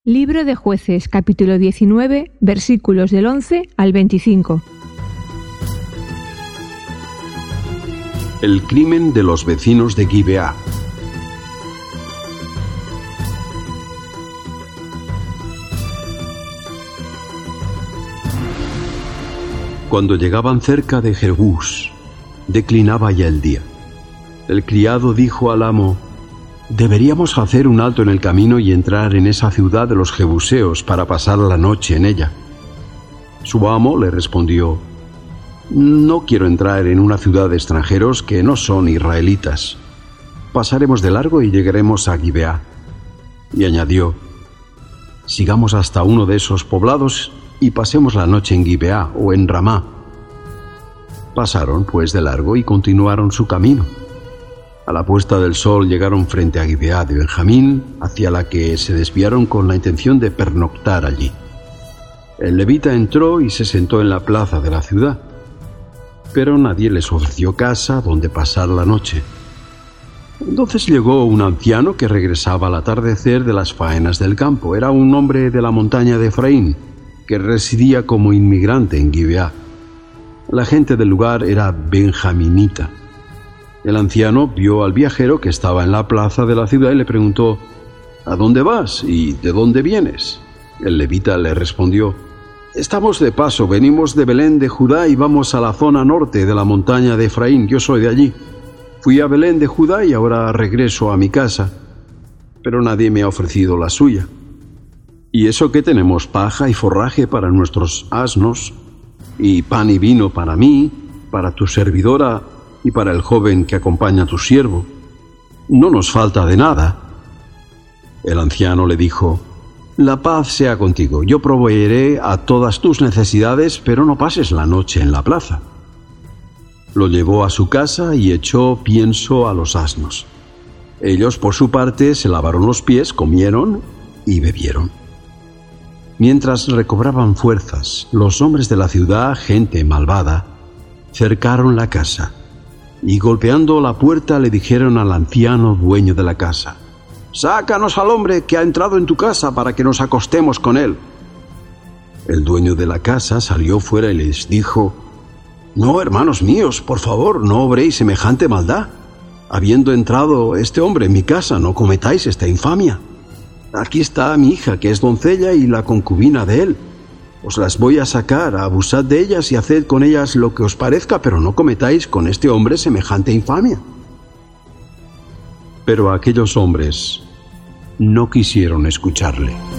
Libro de Jueces, capítulo 19, versículos del 11 al 25. El crimen de los vecinos de Gibeá. Cuando llegaban cerca de Jebús, declinaba ya el día. El criado dijo al amo: «Deberíamos hacer un alto en el camino y entrar en esa ciudad de los jebuseos para pasar la noche en ella». Su amo le respondió: «No quiero entrar en una ciudad de extranjeros que no son israelitas. Pasaremos de largo y llegaremos a Gibeá». Y añadió: «Sigamos hasta uno de esos poblados y pasemos la noche en Gibeá o en Ramá». Pasaron pues de largo y continuaron su camino. A la puesta del sol llegaron frente a Gibeá de Benjamín, hacia la que se desviaron con la intención de pernoctar allí. El levita entró y se sentó en la plaza de la ciudad, pero nadie les ofreció casa donde pasar la noche. Entonces llegó un anciano que regresaba al atardecer de las faenas del campo. Era un hombre de la montaña de Efraín, que residía como inmigrante en Gibeá. La gente del lugar era benjaminita. El anciano vio al viajero que estaba en la plaza de la ciudad y le preguntó: «¿A dónde vas y de dónde vienes?». El levita le respondió: «Estamos de paso, venimos de Belén de Judá y vamos a la zona norte de la montaña de Efraín. Yo soy de allí. Fui a Belén de Judá y ahora regreso a mi casa, pero nadie me ha ofrecido la suya. Y eso que tenemos paja y forraje para nuestros asnos, y pan y vino para mí, para tu servidora y para el joven que acompaña a tu siervo. No nos falta de nada». El anciano le dijo: «La paz sea contigo. Yo proveeré a todas tus necesidades, pero no pases la noche en la plaza». Lo llevó a su casa y echó pienso a los asnos. Ellos, por su parte, se lavaron los pies, comieron y bebieron. Mientras recobraban fuerzas, los hombres de la ciudad, gente malvada, cercaron la casa y golpeando la puerta le dijeron al anciano dueño de la casa: «Sácanos al hombre que ha entrado en tu casa para que nos acostemos con él». El dueño de la casa salió fuera y les dijo: «No, hermanos míos, por favor, no obréis semejante maldad. Habiendo entrado este hombre en mi casa, no cometáis esta infamia. Aquí está mi hija, que es doncella, y la concubina de él. Os las voy a sacar, abusad de ellas y haced con ellas lo que os parezca, pero no cometáis con este hombre semejante infamia». Pero aquellos hombres no quisieron escucharle.